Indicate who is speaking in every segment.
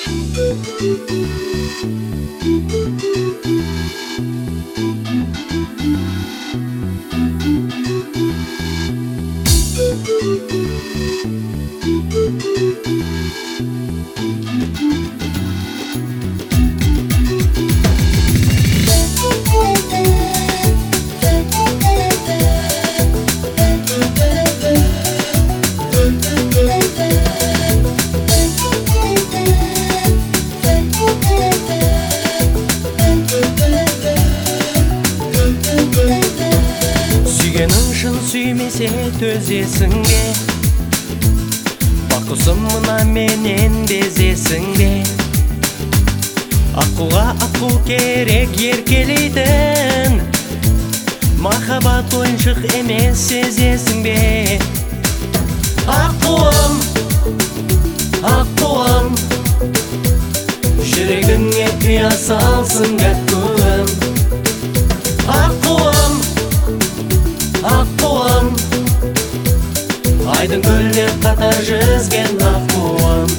Speaker 1: Сүйгенің шын сүймесе төзесің бе? Бақұсым мына менен безесің бе? Аққуға аққу керек еркелейтін, махаббат ойыншық емес сезесің бе? Аққуым, аққуым, жүрегіңе құя салсын гәккуім. Аққуым, аққуым, айдың көлде қатар жүзген аққуым.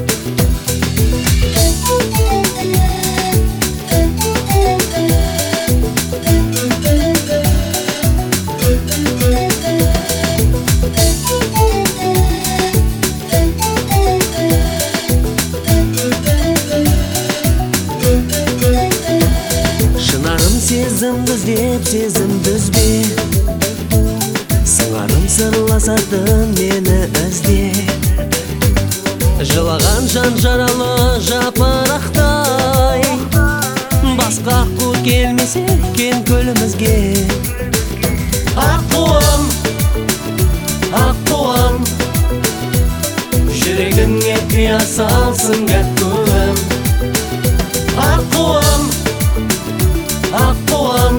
Speaker 1: Шынарым сезімді іздеп сезімді үзбе, сыңарым сырласатын мені ізде. Жылаған жан жаралы жапырақтай, басқа аққу келмесе екен көлімізге. Аққуым, аққуым, жүрегіңе құя салсын гәккуім. Аққуым, аққуым,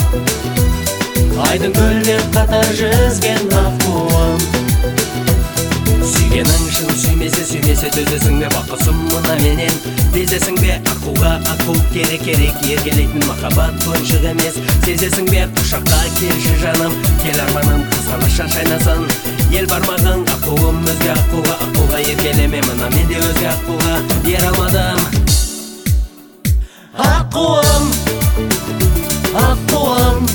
Speaker 1: айдың көлде қатар жүзген аққуым. Сүйгенің шын сүймесе төзесің бе? Бақұсым мына менен безесің бе? Аққуға аққу керек еркелейтін, махаббат ойыншық емес сезесің бе? Құшаққа келші жаным, кел арманым, қызғаныштан шайнасын ел бармағың. Аққуым өзге аққуға еркелеме, мына мен де өзге аққуға ер алмадым. Аққуым, аққуым,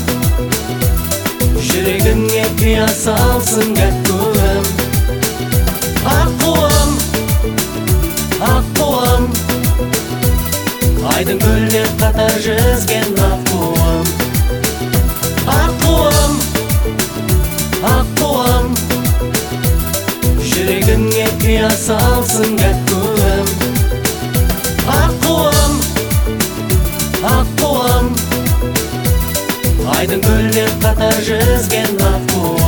Speaker 1: жүрегіңе құя салсын гәккуім. Аққуым, аққуым, айдың көлде қатар жүзген аққуым. Аққуым, аққуым, жүрегіңе құя салсын гәккуім. Аққуым, аққуым, айдың көлде қатар жүзген аққуым.